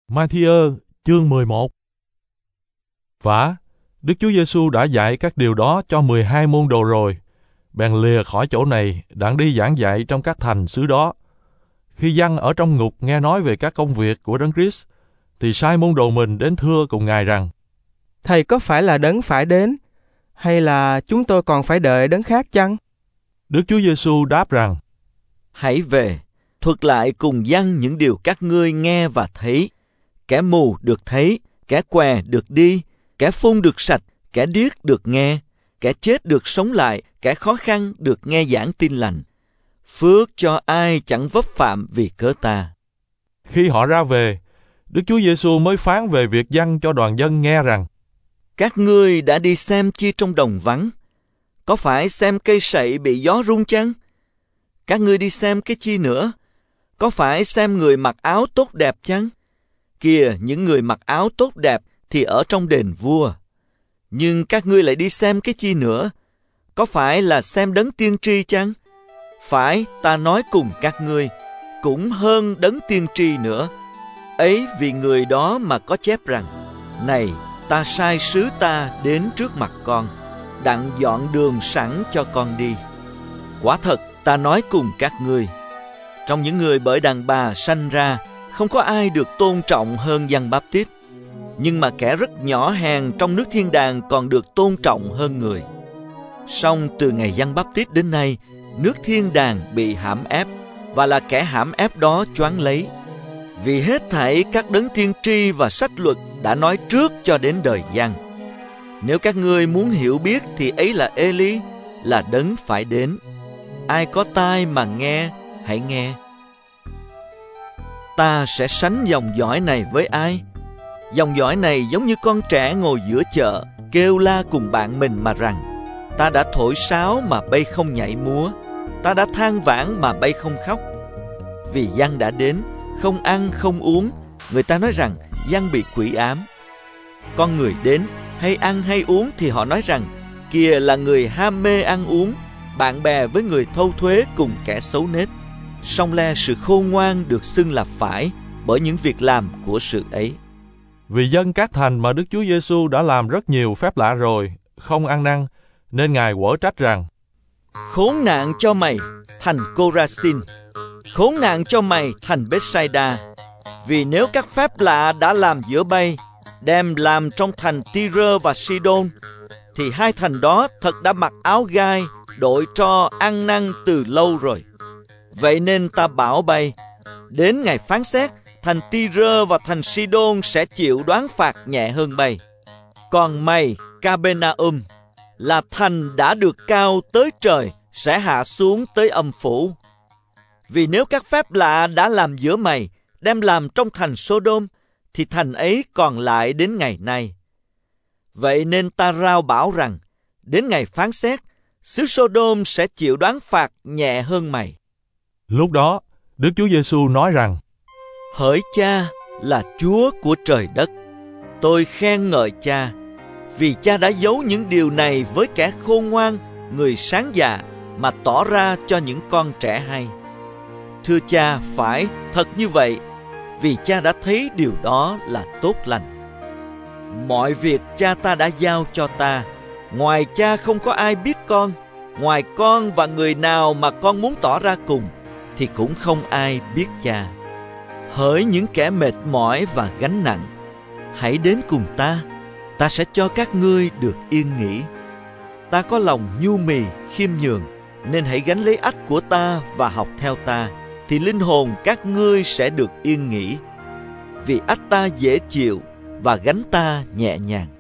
Ma-thi-ơ chương 11. Vả, Đức Chúa Giêsu đã dạy các điều đó cho 12 môn đồ rồi, bèn lìa khỏi chỗ này đặng đi giảng dạy trong các thành xứ đó. Khi Giăng ở trong ngục nghe nói về các công việc của Đấng Christ, thì sai môn đồ mình đến thưa cùng Ngài rằng: Thầy có phải là Đấng phải đến, hay là chúng tôi còn phải đợi Đấng khác chăng? Đức Chúa Giêsu đáp rằng: Hãy về, thuật lại cùng Giăng những điều các ngươi nghe và thấy. Kẻ mù được thấy, kẻ què được đi, kẻ phun được sạch, kẻ điếc được nghe, kẻ chết được sống lại, kẻ khó khăn được nghe giảng tin lành. Phước cho ai chẳng vấp phạm vì cớ ta. Khi họ ra về, Đức Chúa Giêsu mới phán về việc Giăng cho đoàn dân nghe rằng: Các ngươi đã đi xem chi trong đồng vắng? Có phải xem cây sậy bị gió rung chăng? Các ngươi đi xem cái chi nữa? Có phải xem người mặc áo tốt đẹp chăng? Kìa, những người mặc áo tốt đẹp thì ở trong đền vua. Nhưng các ngươi lại đi xem cái chi nữa? Có phải là xem đấng tiên tri chăng? Phải, ta nói cùng các ngươi, cũng hơn đấng tiên tri nữa. Ấy vì người đó mà có chép rằng: Này, ta sai sứ ta đến trước mặt con, đặng dọn đường sẵn cho con đi. Quả thật, ta nói cùng các ngươi, trong những người bởi đàn bà sanh ra, không có ai được tôn trọng hơn Giăng Báp-tít, nhưng mà kẻ rất nhỏ hèn trong nước thiên đàng còn được tôn trọng hơn người. Song từ ngày Giăng Báp-tít đến nay, nước thiên đàng bị hãm ép, và là kẻ hãm ép đó choáng lấy. Vì hết thảy các đấng tiên tri và sách luật đã nói trước cho đến đời Giăng. Nếu các ngươi muốn hiểu biết thì ấy là Ê-li, là đấng phải đến. Ai có tai mà nghe, hãy nghe. Ta sẽ sánh dòng dõi này với ai? Dòng dõi này giống như con trẻ ngồi giữa chợ, kêu la cùng bạn mình mà rằng: Ta đã thổi sáo mà bay không nhảy múa, ta đã than vãn mà bay không khóc. Vì Giăng đã đến, không ăn không uống, người ta nói rằng Giăng bị quỷ ám. Con người đến, hay ăn hay uống thì họ nói rằng: Kìa là người ham mê ăn uống, bạn bè với người thâu thuế cùng kẻ xấu nết. Song le sự khôn ngoan được xưng là phải bởi những việc làm của sự ấy. Vì dân các thành mà Đức Chúa Giêsu đã làm rất nhiều phép lạ rồi, không ăn năn, nên Ngài quở trách rằng: Khốn nạn cho mày, thành Cô-ra-xin! Khốn nạn cho mày, thành Bết-sai-đa! Vì nếu các phép lạ đã làm giữa bay, đem làm trong thành Ti-rơ và Si-đôn, thì hai thành đó thật đã mặc áo gai, đội tro ăn năn từ lâu rồi. Vậy nên ta bảo bay, đến ngày phán xét, thành Ti-rơ và thành Si-đôn sẽ chịu đoán phạt nhẹ hơn bay. Còn mày, Ca-bê-na-um, là thành đã được cao tới trời, sẽ hạ xuống tới âm phủ. Vì nếu các phép lạ đã làm giữa mày, đem làm trong thành Sô-đôm, thì thành ấy còn lại đến ngày nay. Vậy nên ta rao bảo rằng, đến ngày phán xét, xứ Sô-đôm sẽ chịu đoán phạt nhẹ hơn mày. Lúc đó, Đức Chúa Giêsu nói rằng: Hỡi Cha là Chúa của trời đất, tôi khen ngợi Cha, vì Cha đã giấu những điều này với kẻ khôn ngoan, người sáng dạ, mà tỏ ra cho những con trẻ hay. Thưa Cha, phải, thật như vậy, vì Cha đã thấy điều đó là tốt lành. Mọi việc Cha ta đã giao cho ta, ngoài Cha không có ai biết con, ngoài con và người nào mà con muốn tỏ ra cùng, thì cũng không ai biết Cha. Hỡi những kẻ mệt mỏi và gánh nặng, hãy đến cùng ta sẽ cho các ngươi được yên nghỉ. Ta có lòng nhu mì, khiêm nhường, nên hãy gánh lấy ách của ta và học theo ta, thì linh hồn các ngươi sẽ được yên nghỉ. Vì ách ta dễ chịu và gánh ta nhẹ nhàng.